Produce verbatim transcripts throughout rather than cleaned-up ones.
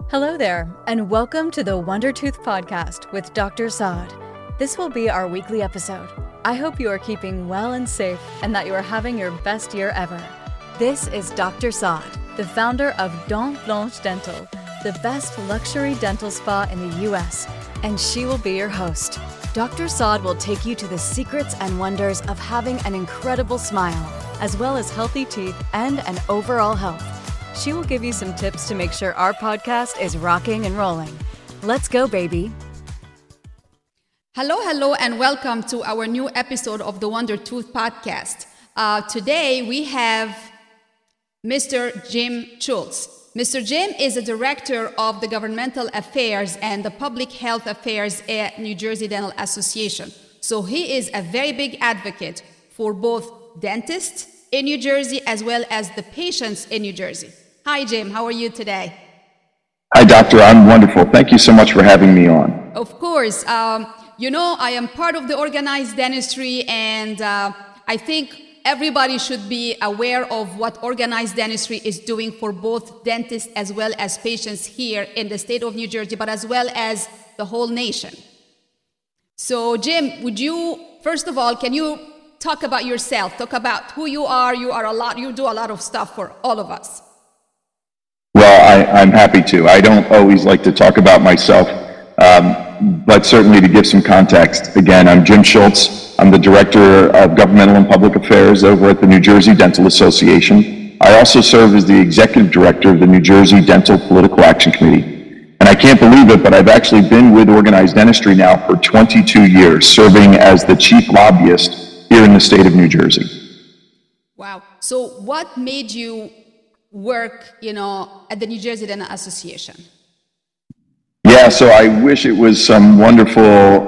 Hello there, and welcome to the Wonder Tooth Podcast with Doctor Saad. This will be our weekly episode. I hope you are keeping well and safe and that you are having your best year ever. This is Doctor Saad, the founder of Dent Blanche Dental, the best luxury dental spa in the U S, and she will be your host. Doctor Saad will take you to the secrets and wonders of having an incredible smile, as well as healthy teeth and an overall health. She will give you some tips to make sure our podcast is rocking and rolling. Let's go, baby. Hello, hello, and welcome to our new episode of the Wonder Tooth Podcast. Uh, today we have Mister Jim Schultz. Mister Jim is a director of the Governmental Affairs and the Public Health Affairs at New Jersey Dental Association. So he is a very big advocate for both dentists in New Jersey as well as the patients in New Jersey. Hi, Jim. How are you today? Hi, Doctor. I'm wonderful. Thank you so much for having me on. Of course. Um, you know, I am part of the organized dentistry, and uh, I think everybody should be aware of what organized dentistry is doing for both dentists as well as patients here in the state of New Jersey, but as well as the whole nation. So, Jim, would you, first of all, can you talk about yourself? Talk about who you are. You are a lot. You do a lot of stuff for all of us. Well, I, I'm happy to. I don't always like to talk about myself, um, but certainly to give some context. Again, I'm Jim Schultz. I'm the Director of Governmental and Public Affairs over at the New Jersey Dental Association. I also serve as the Executive Director of the New Jersey Dental Political Action Committee. And I can't believe it, but I've actually been with organized dentistry now for twenty-two years, serving as the Chief Lobbyist here in the state of New Jersey. Wow. So what made you work, you know, at the New Jersey Dental Association? Yeah, so I wish it was some wonderful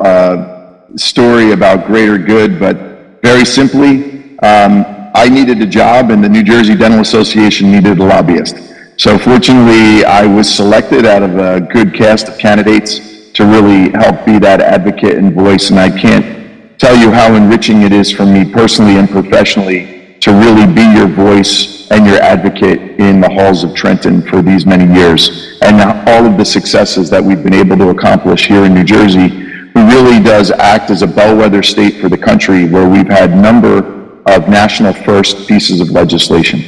uh, story about greater good, but very simply, um, I needed a job and the New Jersey Dental Association needed a lobbyist. So fortunately, I was selected out of a good cast of candidates to really help be that advocate and voice, and I can't tell you how enriching it is for me personally and professionally to really be your voice and your advocate in the halls of Trenton for these many years. And all of the successes that we've been able to accomplish here in New Jersey, who really does act as a bellwether state for the country, where we've had a number of national first pieces of legislation.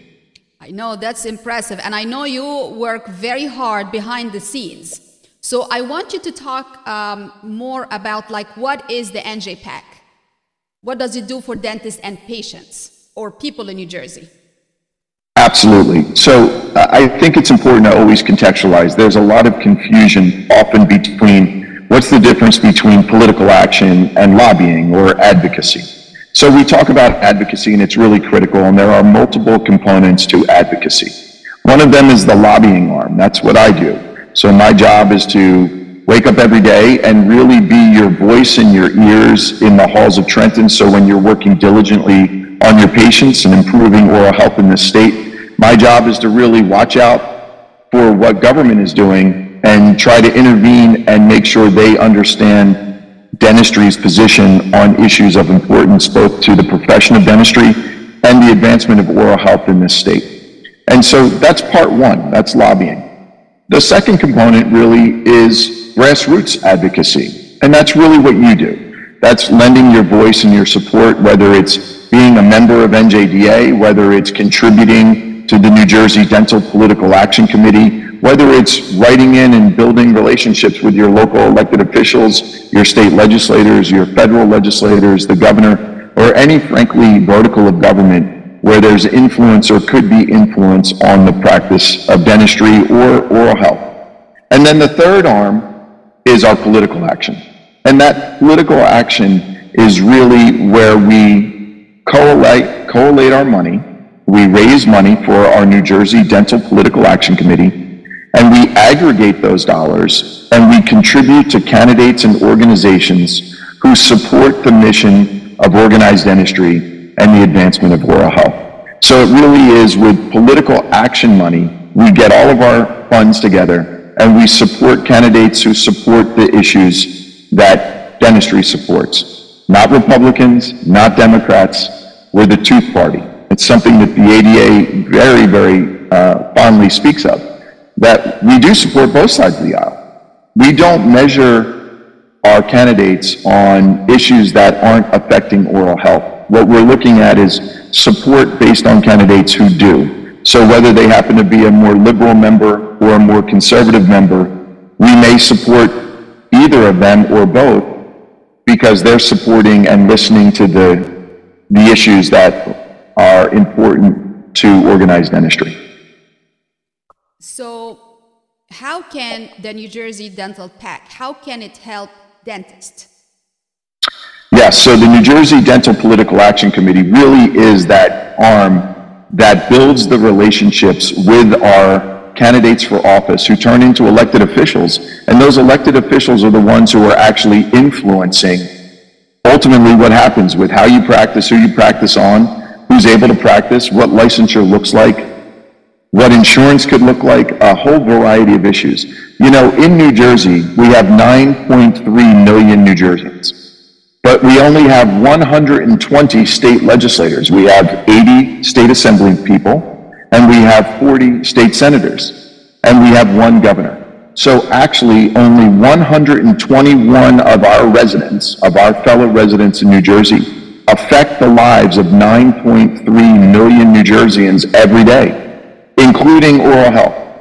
I know, that's impressive. And I know you work very hard behind the scenes. So I want you to talk um, more about, like, what is the N J PAC? What does it do for dentists and patients or people in New Jersey? Absolutely. So uh, I think it's important to always contextualize. There's a lot of confusion often between what's the difference between political action and lobbying or advocacy. So we talk about advocacy, and it's really critical, and there are multiple components to advocacy. One of them is the lobbying arm. That's what I do. So my job is to wake up every day and really be your voice and your ears in the halls of Trenton. So when you're working diligently on your patients and improving oral health in this state, my job is to really watch out for what government is doing and try to intervene and make sure they understand dentistry's position on issues of importance both to the profession of dentistry and the advancement of oral health in this state. And so that's part one, that's lobbying. The second component really is grassroots advocacy, and that's really what you do. That's lending your voice and your support, whether it's being a member of N J D A, whether it's contributing to the New Jersey Dental Political Action Committee, whether it's writing in and building relationships with your local elected officials, your state legislators, your federal legislators, the governor, or any, frankly, vertical of government where there's influence or could be influence on the practice of dentistry or oral health. And then the third arm is our political action. And that political action is really where we collate, collate our money, we raise money for our New Jersey Dental Political Action Committee, and we aggregate those dollars and we contribute to candidates and organizations who support the mission of organized dentistry and the advancement of oral health. So it really is with political action money, we get all of our funds together and we support candidates who support the issues that dentistry supports. Not Republicans, not Democrats, we're the tooth party. It's something that the A D A very, very uh, fondly speaks of. that we do support both sides of the aisle. We don't measure our candidates on issues that aren't affecting oral health. What we're looking at is support based on candidates who do. So whether they happen to be a more liberal member or a more conservative member, we may support either of them or both because they're supporting and listening to the, the issues that are important to organized dentistry. So how can the New Jersey Dental PAC, how can it help dentists? Yes, so the New Jersey Dental Political Action Committee really is that arm that builds the relationships with our candidates for office who turn into elected officials. And those elected officials are the ones who are actually influencing ultimately what happens with how you practice, who you practice on, who's able to practice, what licensure looks like, what insurance could look like, a whole variety of issues. You know, in New Jersey, we have nine point three million New Jerseyans, but we only have one hundred twenty state legislators. We have eighty state assembly people, and we have forty state senators, and we have one governor. So actually, only one hundred twenty-one of our residents, of our fellow residents in New Jersey, affect the lives of nine point three million New Jerseyans every day, including oral health,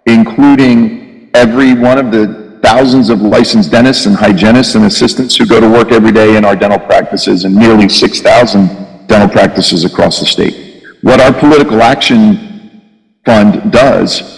including every one of the thousands of licensed dentists and hygienists and assistants who go to work every day in our dental practices and nearly six thousand dental practices across the state. What our political action fund does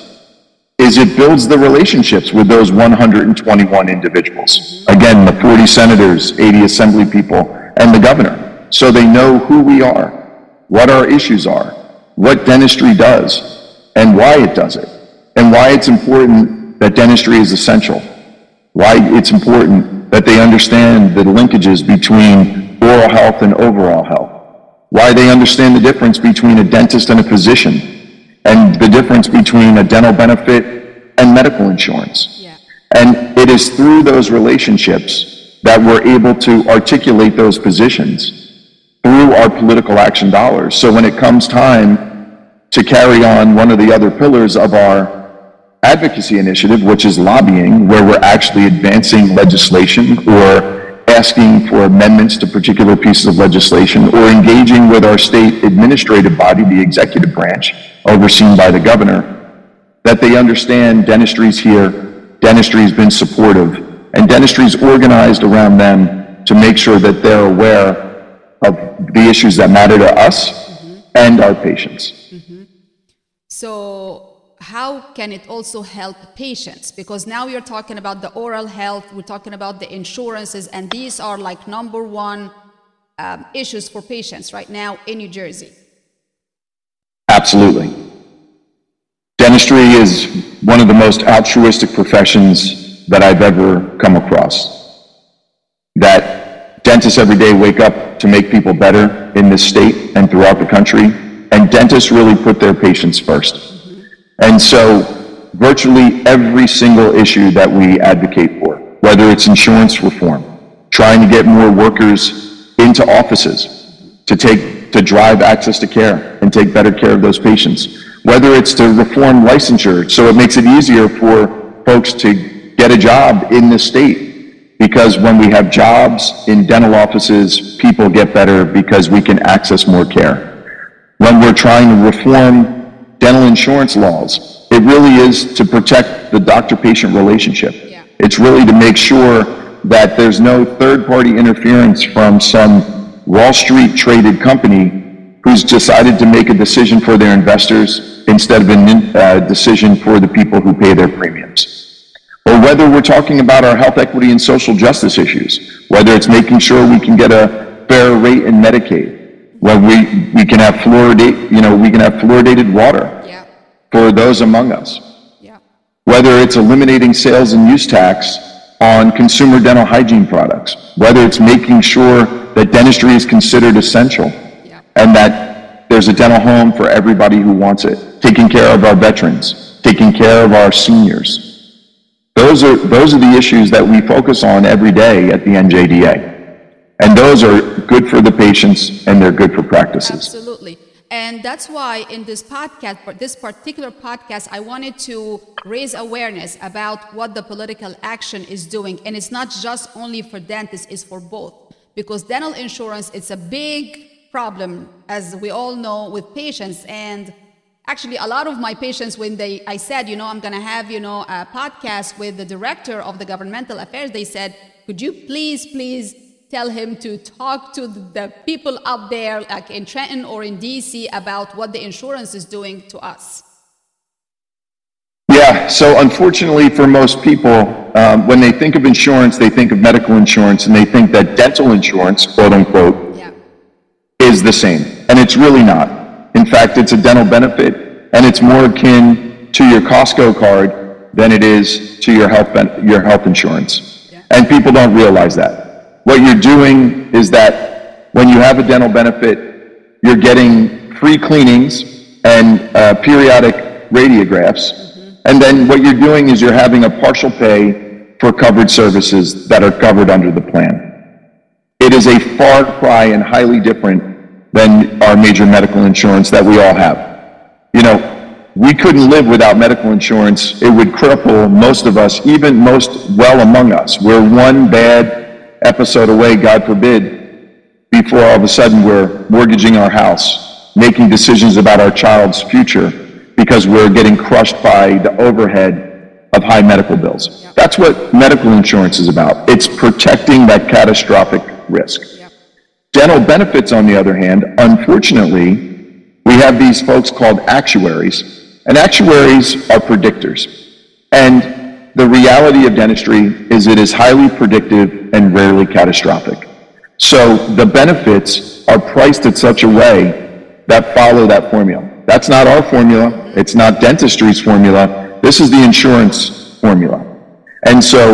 is it builds the relationships with those one hundred twenty-one individuals. Again, the forty senators, eighty assembly people, and the governor. So they know who we are, what our issues are, what dentistry does, and why it does it, and why it's important that dentistry is essential, why it's important that they understand the linkages between oral health and overall health, why they understand the difference between a dentist and a physician, and the difference between a dental benefit and medical insurance. Yeah. And it is through those relationships that we're able to articulate those positions through our political action dollars. So when it comes time to carry on one of the other pillars of our advocacy initiative, which is lobbying, where we're actually advancing legislation or asking for amendments to particular pieces of legislation or engaging with our state administrative body, the executive branch, overseen by the governor, that they understand dentistry's here, dentistry's been supportive, and dentistry's organized around them to make sure that they're aware of the issues that matter to us mm-hmm. and our patients. Mm-hmm. So how can it also help patients? Because now you're talking about the oral health, we're talking about the insurances, and these are like number one um, issues for patients right now in New Jersey. Absolutely. Dentistry is one of the most altruistic professions that I've ever come across. That dentists every day wake up to make people better in this state and throughout the country, and dentists really put their patients first. Mm-hmm. And so virtually every single issue that we advocate for, whether it's insurance reform, trying to get more workers into offices to take to drive access to care and take better care of those patients, whether it's to reform licensure so it makes it easier for folks to get a job in this state, because when we have jobs in dental offices, people get better because we can access more care. When we're trying to reform dental insurance laws, it really is to protect the doctor-patient relationship. Yeah. It's really to make sure that there's no third-party interference from some Wall Street traded company who's decided to make a decision for their investors instead of a uh, decision for the people who pay their premiums. Or whether we're talking about our health equity and social justice issues, whether it's making sure we can get a fair rate in Medicaid, where we, we can have fluoridate, you know, we can have fluoridated water yeah. for those among us. Yeah. Whether it's eliminating sales and use tax on consumer dental hygiene products, whether it's making sure that dentistry is considered essential yeah. and that there's a dental home for everybody who wants it, taking care of our veterans, taking care of our seniors. Those are, those are the issues that we focus on every day at the N J D A. And those are good for the patients and they're good for practices. Absolutely. And that's why in this podcast, for this particular podcast, I wanted to raise awareness about what the political action is doing. And it's not just only for dentists, it's for both. Because dental insurance, it's a big problem, as we all know, with patients. And actually, a lot of my patients, when they, I said, you know, I'm going to have, you know, a podcast with the director of the governmental affairs, they said, could you please, please tell him to talk to the people up there, like in Trenton or in D C, about what the insurance is doing to us? Yeah, so unfortunately for most people, um, when they think of insurance, they think of medical insurance, and they think that dental insurance, quote unquote, yeah. is the same. And it's really not. In fact, it's a dental benefit, and it's more akin to your Costco card than it is to your health ben- your health insurance. Yeah. And people don't realize that. What you're doing is that when you have a dental benefit, you're getting free cleanings and uh, periodic radiographs. Mm-hmm. And then what you're doing is you're having a partial pay for covered services that are covered under the plan. It is a far cry and highly different than our major medical insurance that we all have. You know, we couldn't live without medical insurance. It would cripple most of us, even most well among us. We're one bad episode away, God forbid, before all of a sudden we're mortgaging our house, making decisions about our child's future because we're getting crushed by the overhead of high medical bills. Yep. That's what medical insurance is about. It's protecting that catastrophic risk. Yep. Dental benefits, on the other hand, unfortunately, we have these folks called actuaries, and actuaries are predictors. And the reality of dentistry is it is highly predictive and rarely catastrophic. So the benefits are priced in such a way that follow that formula. That's not our formula. It's not dentistry's formula. This is the insurance formula. And so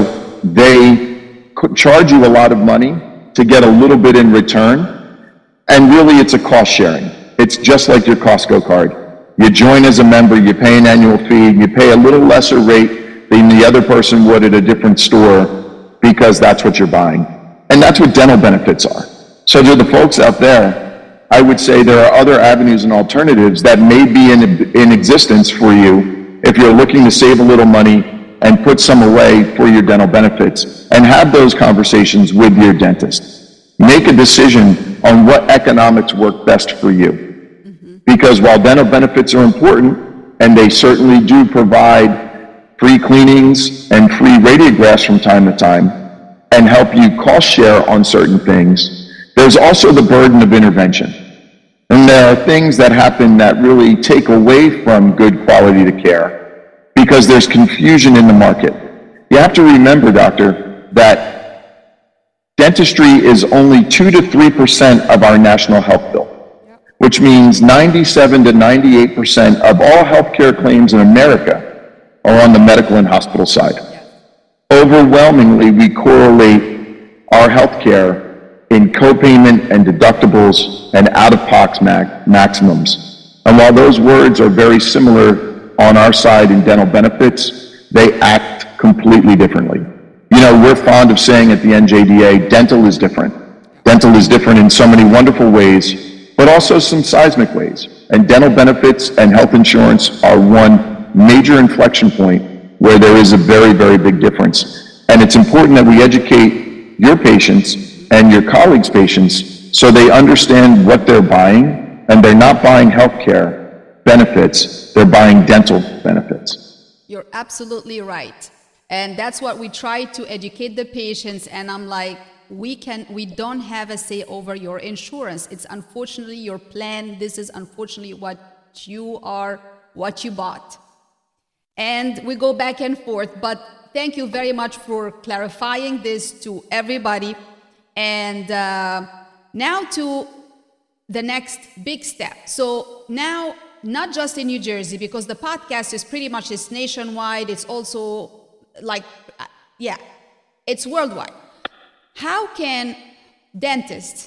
they charge you a lot of money to get a little bit in return. And really it's a cost sharing. It's just like your Costco card. You join as a member, you pay an annual fee, you pay a little lesser rate than the other person would at a different store because that's what you're buying. And that's what dental benefits are. So to the folks out there, I would say there are other avenues and alternatives that may be in, in existence for you if you're looking to save a little money and put some away for your dental benefits, and have those conversations with your dentist. Make a decision on what economics work best for you. Mm-hmm. Because while dental benefits are important, and they certainly do provide free cleanings and free radiographs from time to time, and help you cost share on certain things, there's also the burden of intervention. And there are things that happen that really take away from good quality to care because there's confusion in the market. You have to remember, doctor, that dentistry is only two to three percent of our national health bill, yep. which means ninety-seven to ninety-eight percent of all healthcare claims in America are on the medical and hospital side. Yes. Overwhelmingly, we correlate our health care in copayment and deductibles and out-of-pocket max- maximums. And while those words are very similar on our side in dental benefits, they act completely differently. You know, we're fond of saying at the N J D A, dental is different. Dental is different in so many wonderful ways, but also some seismic ways. And dental benefits and health insurance are one major inflection point where there is a very, very big difference. And it's important that we educate your patients and your colleagues' patients so they understand what they're buying, and they're not buying healthcare benefits, they're buying dental benefits. You're absolutely right. And that's what we try to educate the patients. And I'm like, we can, we don't have a say over your insurance. It's unfortunately your plan. This is unfortunately what you are, what you bought. And we go back and forth, but thank you very much for clarifying this to everybody. And uh, now to the next big step. So now, not just in New Jersey, because the podcast is pretty much it's nationwide. It's also like, yeah, it's worldwide. How can dentists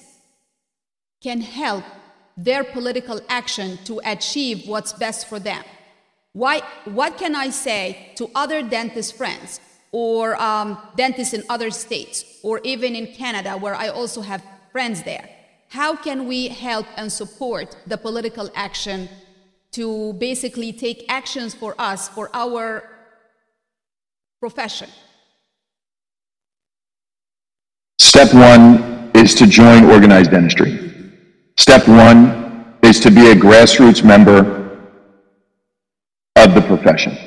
can help their political action to achieve what's best for them? Why, what can I say to other dentist friends or um, dentists in other states or even in Canada where I also have friends there? how can we help and support the political action to basically take actions for us, for our profession? Step one is to join organized dentistry. Step one is to be a grassroots member of the profession.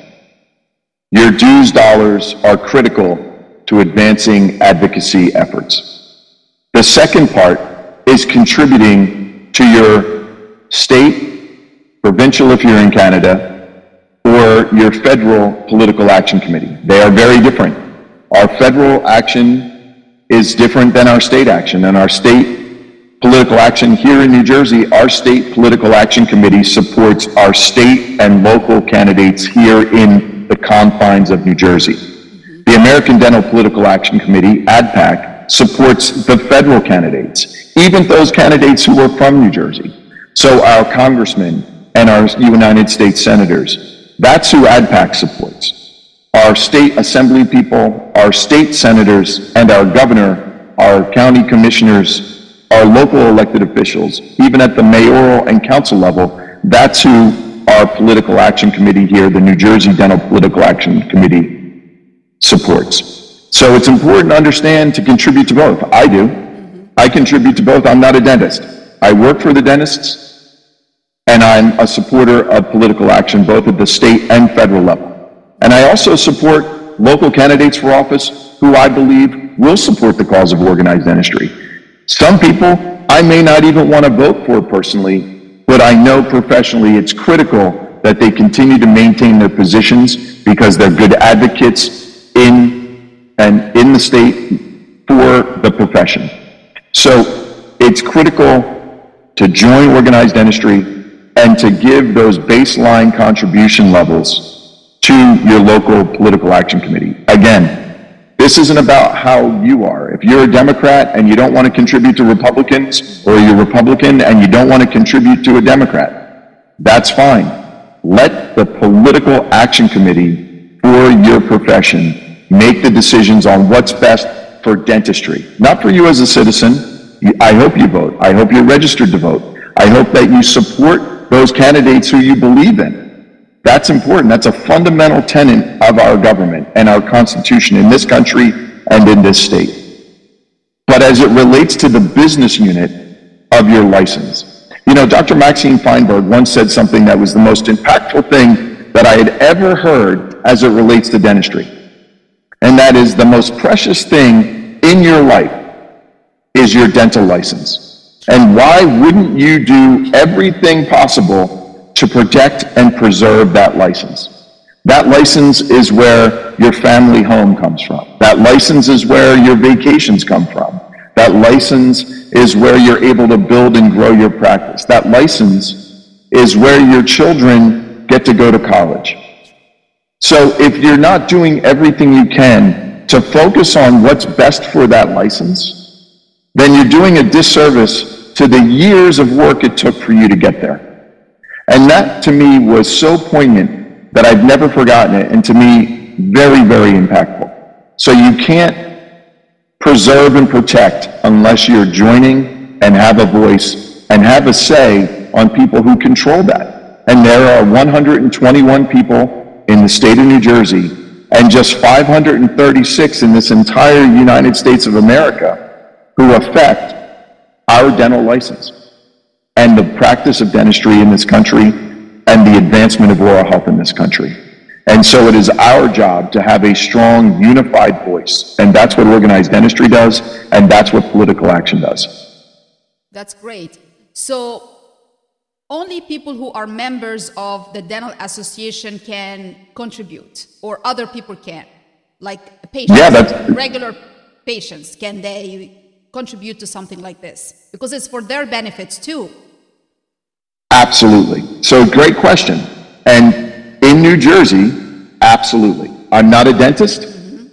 Your dues dollars are critical to advancing advocacy efforts. The second part is contributing to your state, provincial if you're in Canada, or your federal political action committee. They are very different. Our federal action is different than our state action, and our state political action here in New Jersey, our state political action committee supports our state and local candidates here in the confines of New Jersey. The American Dental Political Action Committee, A D PAC, supports the federal candidates, even those candidates who are from New Jersey. So our congressmen and our United States senators, that's who A D PAC supports. Our state assembly people, our state senators, and our governor, our county commissioners, our local elected officials, even at the mayoral and council level, that's who our political action committee here, the New Jersey Dental Political Action Committee, supports. So it's important to understand to contribute to both. I do. Mm-hmm. I contribute to both. I'm not a dentist. I work for the dentists, and I'm a supporter of political action, both at the state and federal level. And I also support local candidates for office who I believe will support the cause of organized dentistry. Some people I may not even want to vote for personally, but I know professionally it's critical that they continue to maintain their positions because they're good advocates in and in the state for the profession. So it's critical to join organized dentistry and to give those baseline contribution levels to your local political action committee. Again, this isn't about how you are. If you're a Democrat and you don't want to contribute to Republicans, or you're Republican and you don't want to contribute to a Democrat, that's fine. Let the political action committee for your profession make the decisions on what's best for dentistry. Not for you as a citizen. I hope you vote. I hope you're registered to vote. I hope that you support those candidates who you believe in. That's important. That's a fundamental tenet of our government and our Constitution in this country and in this state. But as it relates to the business unit of your license, you know, Doctor Maxine Feinberg once said something that was the most impactful thing that I had ever heard as it relates to dentistry. And that is, the most precious thing in your life is your dental license. And why wouldn't you do everything possible to protect and preserve that license? That license is where your family home comes from. That license is where your vacations come from. That license is where you're able to build and grow your practice. That license is where your children get to go to college. So if you're not doing everything you can to focus on what's best for that license, then you're doing a disservice to the years of work it took for you to get there. And that, to me, was so poignant that I've never forgotten it, and to me, very, very impactful. So you can't preserve and protect unless you're joining and have a voice and have a say on people who control that. And there are one hundred twenty-one people in the state of New Jersey and just five hundred thirty-six in this entire United States of America who affect our dental license and the practice of dentistry in this country and the advancement of oral health in this country. And so it is our job to have a strong, unified voice. And that's what organized dentistry does, and that's what political action does. That's great. So only people who are members of the Dental Association can contribute, or other people can? Like patients, yeah, that's... regular patients, can they contribute to something like this? Because it's for their benefits too. Absolutely. So great question. And in New Jersey, absolutely. I'm not a dentist, mm-hmm.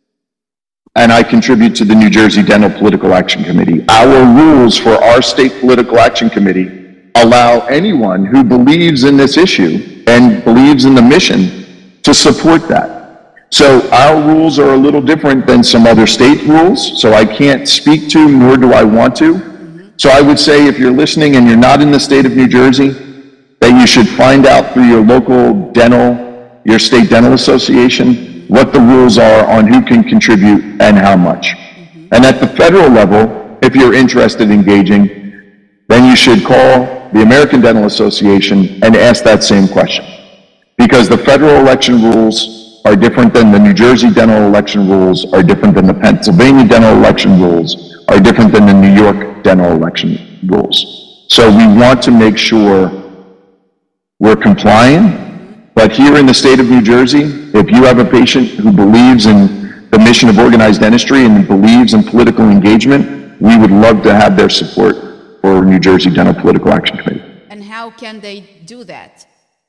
and I contribute to the New Jersey Dental Political Action Committee. Our rules for our state political action committee allow anyone who believes in this issue and believes in the mission to support that. So our rules are a little different than some other state rules, so I can't speak to, nor do I want to, So I would say if you're listening and you're not in the state of New Jersey, that you should find out through your local dental, your state dental association, what the rules are on who can contribute and how much. Mm-hmm. And at the federal level, if you're interested in engaging, then you should call the American Dental Association and ask that same question. Because the federal election rules are different than the New Jersey dental election rules, are different than the Pennsylvania dental election rules, are different than the New York dental election rules. So we want to make sure we're complying, but here in the state of New Jersey, if you have a patient who believes in the mission of organized dentistry and believes in political engagement, we would love to have their support for New Jersey Dental Political Action Committee. And how can they do that?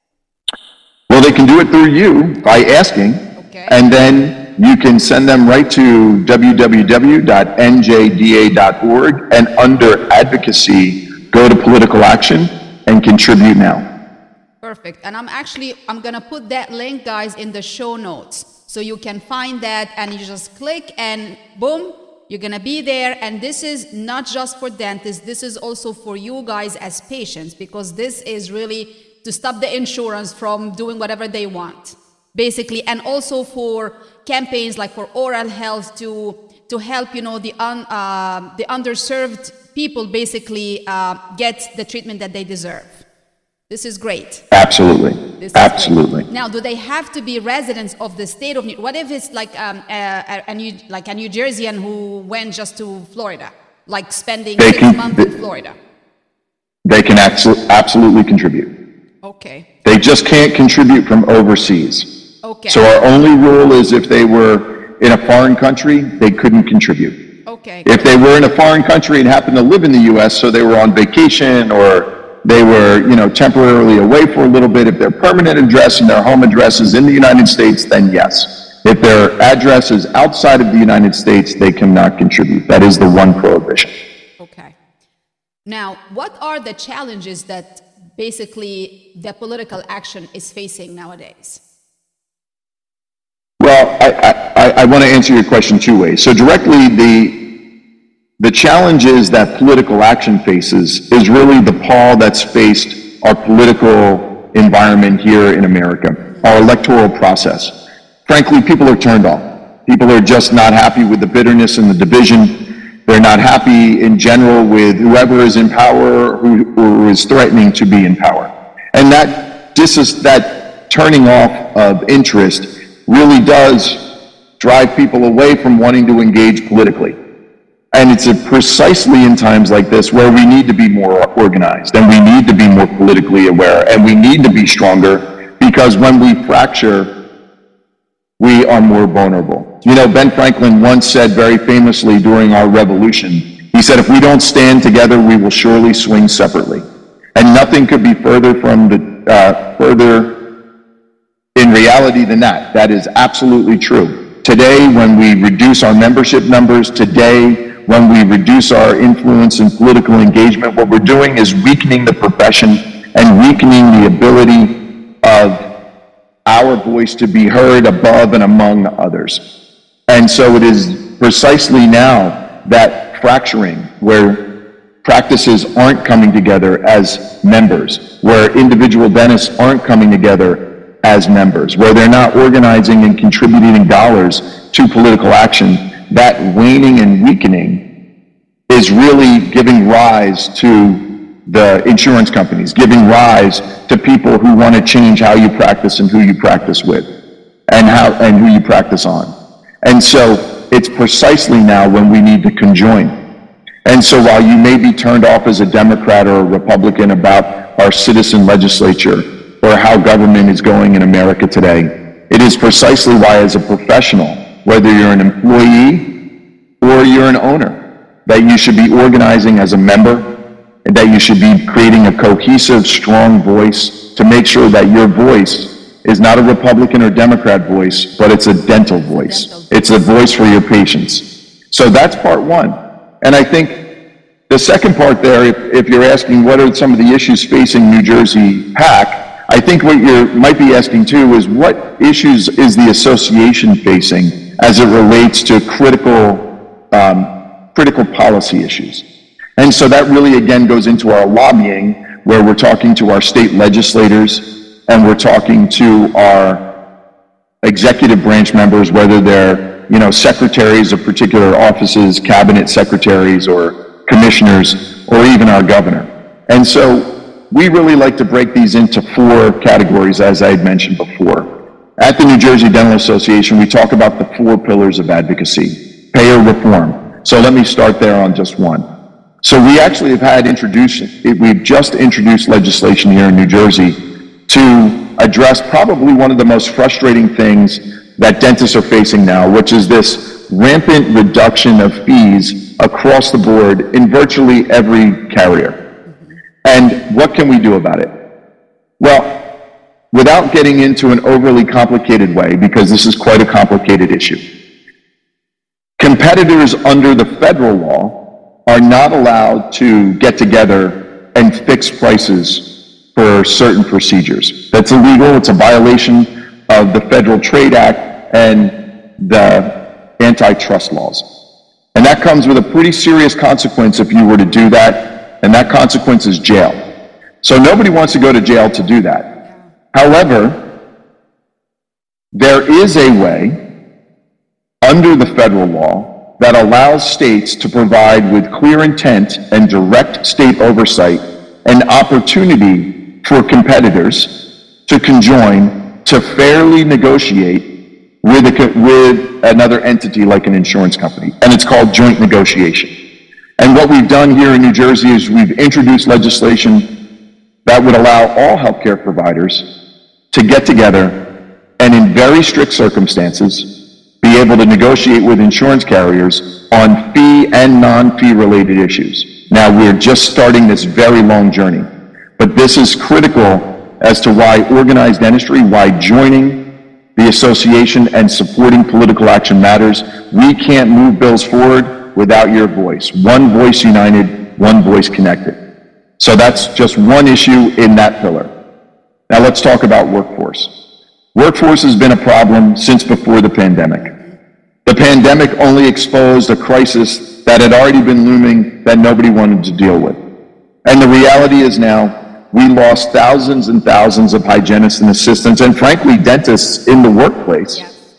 Well, they can do it through you by asking, okay. And then you can send them right to w w w dot n j d a dot org and under advocacy, go to political action and contribute now. Perfect. And I'm actually, I'm going to put that link, guys, in the show notes. So you can find that and you just click and boom, you're going to be there. And this is not just for dentists. This is also for you guys as patients, because this is really to stop the insurance from doing whatever they want, basically. And also for campaigns like for oral health to, to help, you know, the, un, uh, the underserved people basically uh, get the treatment that they deserve. This is great. Absolutely. This is Absolutely. Great. Now, do they have to be residents of the state of New? What if it's like um, a, a New, like a New Jerseyan who went just to Florida, like spending they six can, months they, in Florida? They can absolutely contribute. Okay. They just can't contribute from overseas. Okay. So our only rule is if they were in a foreign country, they couldn't contribute. Okay. If they were in a foreign country and happened to live in the U S, so they were on vacation or they were, you know, temporarily away for a little bit, if their permanent address and their home address is in the United States, then yes. If their address is outside of the United States, they cannot contribute. That is the one prohibition. Okay. Now, what are the challenges that basically the political action is facing nowadays? Well, I, I, I want to answer your question two ways. So directly, the The challenges that political action faces is really the pall that's faced our political environment here in America, our electoral process. Frankly, people are turned off. People are just not happy with the bitterness and the division. They're not happy in general with whoever is in power who, who is threatening to be in power. And that, dis- that turning off of interest really does drive people away from wanting to engage politically. And it's precisely in times like this where we need to be more organized and we need to be more politically aware and we need to be stronger, because when we fracture, we are more vulnerable. You know, Ben Franklin once said very famously during our revolution, he said, if we don't stand together, we will surely swing separately. And nothing could be further from the, uh, further in reality than that. That is absolutely true. Today, when we reduce our membership numbers, today, when we reduce our influence in political engagement, what we're doing is weakening the profession and weakening the ability of our voice to be heard above and among others. And so it is precisely now that fracturing, where practices aren't coming together as members, where individual dentists aren't coming together as members, where they're not organizing and contributing dollars to political action, that waning and weakening is really giving rise to the insurance companies, giving rise to people who want to change how you practice and who you practice with and how and who you practice on. And so it's precisely now when we need to conjoin. And so while you may be turned off as a Democrat or a Republican about our citizen legislature or how government is going in America today, it is precisely why, as a professional, whether you're an employee or you're an owner, that you should be organizing as a member and that you should be creating a cohesive, strong voice to make sure that your voice is not a Republican or Democrat voice, but it's a dental voice. It's a voice for your patients. So that's part one. And I think the second part there, if, if you're asking what are some of the issues facing New Jersey PAC, I think what you might be asking too is what issues is the association facing as it relates to critical um, critical policy issues. And so that really, again, goes into our lobbying, where we're talking to our state legislators and we're talking to our executive branch members, whether they're, you know, secretaries of particular offices, cabinet secretaries or commissioners, or even our governor. And so we really like to break these into four categories, as I had mentioned before. At the New Jersey Dental Association, we talk about the four pillars of advocacy. Payer reform. So let me start there on just one. So we actually have had introduced, we've just introduced legislation here in New Jersey to address probably one of the most frustrating things that dentists are facing now, which is this rampant reduction of fees across the board in virtually every carrier. And what can we do about it? Well, without getting into an overly complicated way, because this is quite a complicated issue, competitors under the federal law are not allowed to get together and fix prices for certain procedures. That's illegal. It's a violation of the Federal Trade Act and the antitrust laws. And that comes with a pretty serious consequence if you were to do that, and that consequence is jail. So nobody wants to go to jail to do that. However, there is a way under the federal law that allows states to provide with clear intent and direct state oversight an opportunity for competitors to conjoin to fairly negotiate with, a, with another entity like an insurance company. And it's called joint negotiation. And what we've done here in New Jersey is we've introduced legislation that would allow all healthcare providers to get together and in very strict circumstances be able to negotiate with insurance carriers on fee and non-fee related issues. Now, we're just starting this very long journey, but this is critical as to why organized dentistry, why joining the association and supporting political action matters. We can't move bills forward without your voice. One voice united, one voice connected. So that's just one issue in that pillar. Now let's talk about workforce. Workforce has been a problem since before the pandemic. The pandemic only exposed a crisis that had already been looming that nobody wanted to deal with. And the reality is now we lost thousands and thousands of hygienists and assistants and frankly dentists in the workplace. Yes.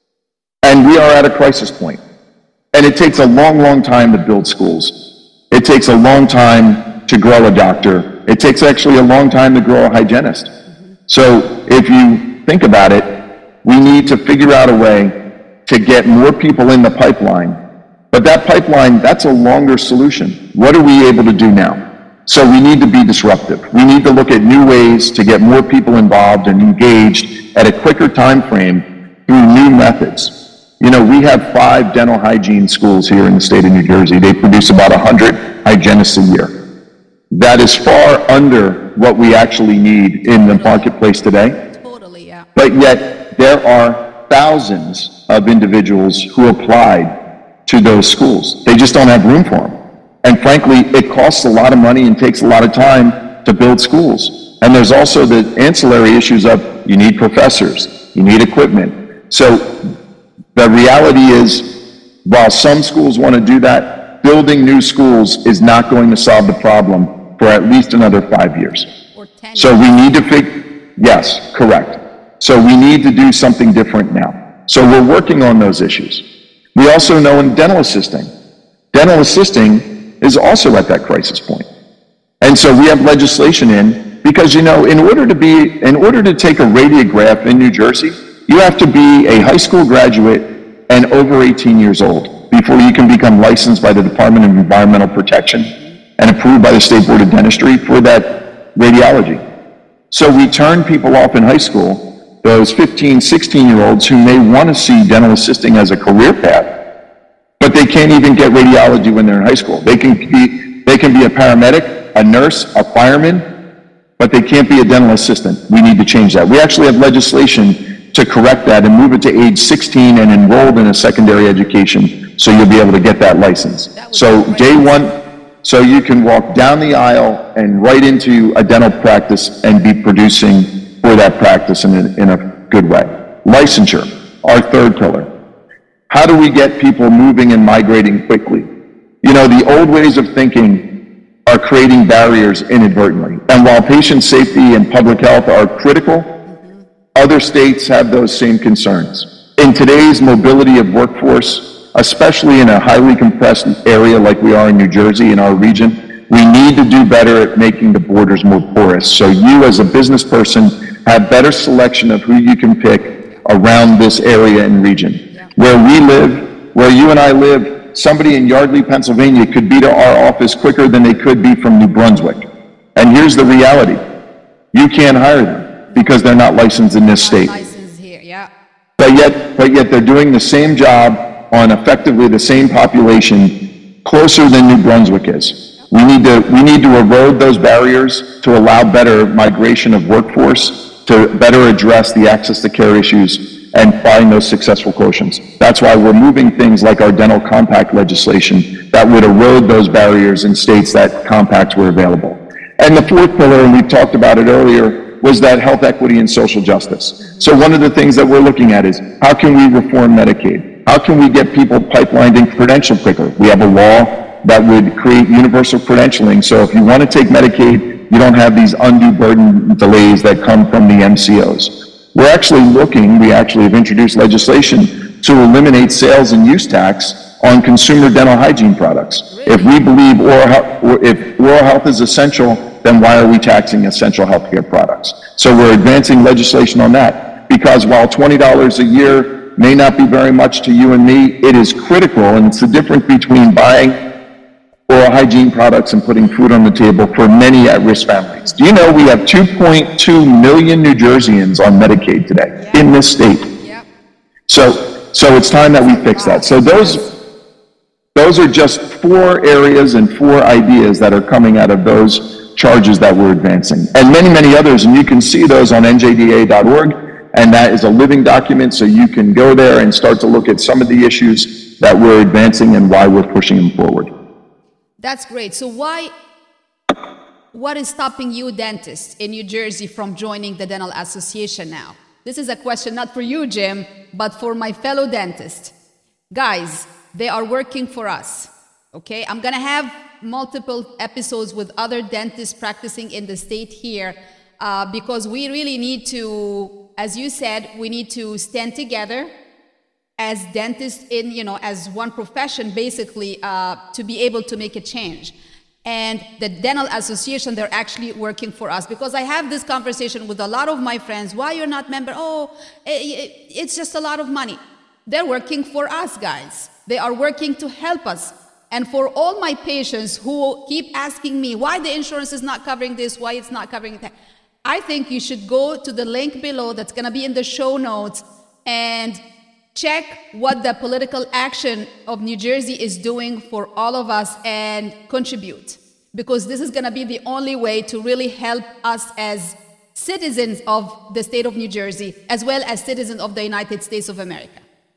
And we are at a crisis point. And it takes a long, long time to build schools. It takes a long time to grow a doctor. It takes actually a long time to grow a hygienist. Mm-hmm. So if you think about it, we need to figure out a way to get more people in the pipeline. But that pipeline, that's a longer solution. What are we able to do now? So we need to be disruptive. We need to look at new ways to get more people involved and engaged at a quicker time frame through new methods. You know, we have five dental hygiene schools here in the state of New Jersey. They produce about one hundred hygienists a year. That is far under what we actually need in the marketplace today. Totally, yeah. But yet there are thousands of individuals who applied to those schools. They just don't have room for them. And frankly, it costs a lot of money and takes a lot of time to build schools. And there's also the ancillary issues of you need professors, you need equipment. So the reality is, while some schools want to do that, building new schools is not going to solve the problem for at least another five years. Or ten so we need to figure, yes, correct. So we need to do something different now. So we're working on those issues. We also know in dental assisting, dental assisting is also at that crisis point. And so we have legislation in because, you know, in order to be, in order to take a radiograph in New Jersey, you have to be a high school graduate and over eighteen years old before you can become licensed by the Department of Environmental Protection and approved by the State Board of Dentistry for that radiology. So we turn people off in high school, those fifteen, sixteen year olds who may want to see dental assisting as a career path, but they can't even get radiology when they're in high school. They can be, they can be a paramedic, a nurse, a fireman, but they can't be a dental assistant. We need to change that. We actually have legislation to correct that and move it to age sixteen and enrolled in a secondary education so you'll be able to get that license. That so day one, so you can walk down the aisle and right into a dental practice and be producing for that practice in a, in a good way. Licensure, our third pillar. How do we get people moving and migrating quickly? You know, the old ways of thinking are creating barriers inadvertently. And while patient safety and public health are critical, mm-hmm. other states have those same concerns. In today's mobility of workforce, especially in a highly compressed area like we are in New Jersey in our region, we need to do better at making the borders more porous. So you as a business person have better selection of who you can pick around this area and region. Yeah. Where we live, where you and I live, somebody in Yardley, Pennsylvania could be to our office quicker than they could be from New Brunswick. And here's the reality. You can't hire them because they're not licensed in this state. Licensed here, yeah. But yet, but yet they're doing the same job on effectively the same population closer than New Brunswick is. We need to, we need to erode those barriers to allow better migration of workforce, to better address the access to care issues and find those successful quotients. That's why we're moving things like our dental compact legislation that would erode those barriers in states that compacts were available. And the fourth pillar, and we've talked about it earlier, was that health equity and social justice. So one of the things that we're looking at is how can we reform Medicaid? How can we get people pipelined and credentialed quicker? We have a law that would create universal credentialing. So if you want to take Medicaid, you don't have these undue burden delays that come from the M C Os. We're actually looking, we actually have introduced legislation to eliminate sales and use tax on consumer dental hygiene products. Really? If we believe oral health, if oral health is essential, then why are we taxing essential healthcare products? So we're advancing legislation on that, because while twenty dollars a year may not be very much to you and me, it is critical, and it's the difference between buying oral hygiene products and putting food on the table for many at-risk families. Do you know we have two point two million New Jerseyans on Medicaid today yep. in this state? Yep. So, so it's time that we fix that. So those, those are just four areas and four ideas that are coming out of those charges that we're advancing. And many, many others, and you can see those on N J D A dot org, and that is a living document, so you can go there and start to look at some of the issues that we're advancing and why we're pushing them forward. That's great. So why, what is stopping you dentists in New Jersey from joining the Dental Association now? This is a question not for you, Jim, but for my fellow dentists. Guys, they are working for us, okay? I'm gonna have multiple episodes with other dentists practicing in the state here uh, because we really need to, as you said, we need to stand together as dentists in, you know, as one profession, basically, uh, to be able to make a change. And the Dental Association, they're actually working for us, because I have this conversation with a lot of my friends. Why you're not member? Oh, it's just a lot of money. They're working for us, guys. They are working to help us. And for all my patients who keep asking me why the insurance is not covering this, why it's not covering that, I think you should go to the link below that's gonna be in the show notes and check what the political action of New Jersey is doing for all of us and contribute, because this is going to be the only way to really help us as citizens of the state of New Jersey, as well as citizens of the United States of America.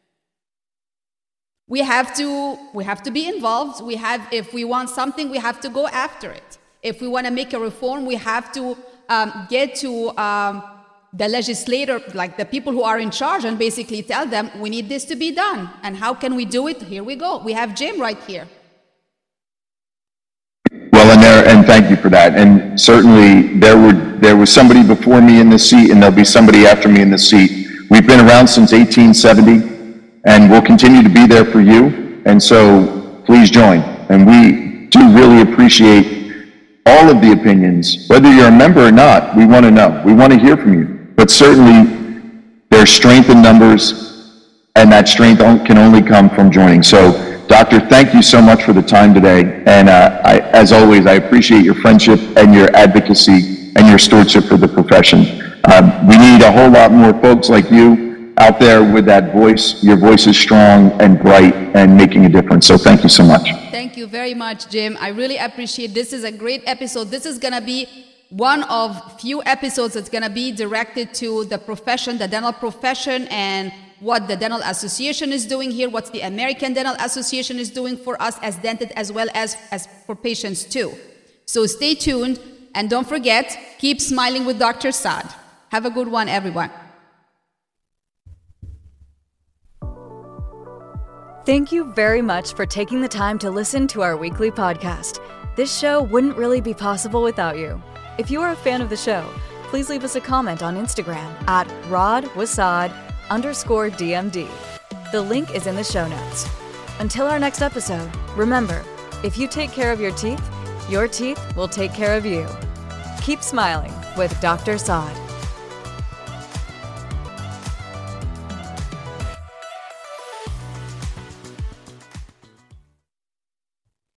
We have to, we have to be involved. We have, if we want something, we have to go after it. If we want to make a reform, we have to um, get to um, the legislator, like the people who are in charge, and basically tell them, we need this to be done. And how can we do it? Here we go. We have Jim right here. Well, and there, and thank you for that. And certainly there were, there was somebody before me in this seat, and there'll be somebody after me in this seat. We've been around since eighteen seventy, and we'll continue to be there for you. And so please join. And we do really appreciate all of the opinions. Whether you're a member or not, we want to know. We want to hear from you. But certainly, there's strength in numbers, and that strength can only come from joining. So, Doctor, thank you so much for the time today. And uh, I, as always, I appreciate your friendship and your advocacy and your stewardship for the profession. Um, we need a whole lot more folks like you out there with that voice. Your voice is strong and bright and making a difference. So thank you so much. Thank you very much, Jim. I really appreciate this. Is a great episode. This is going to be one of few episodes that's going to be directed to the profession, the dental profession, and what the Dental Association is doing here, what the American Dental Association is doing for us as dentists, as well as, as for patients too. So stay tuned, and don't forget, keep smiling with Doctor Saad. Have a good one, everyone. Thank you very much for taking the time to listen to our weekly podcast. This show wouldn't really be possible without you. If you are a fan of the show, please leave us a comment on Instagram at rodwasad underscore DMD. The link is in the show notes. Until our next episode, remember, if you take care of your teeth, your teeth will take care of you. Keep smiling with Doctor Saad.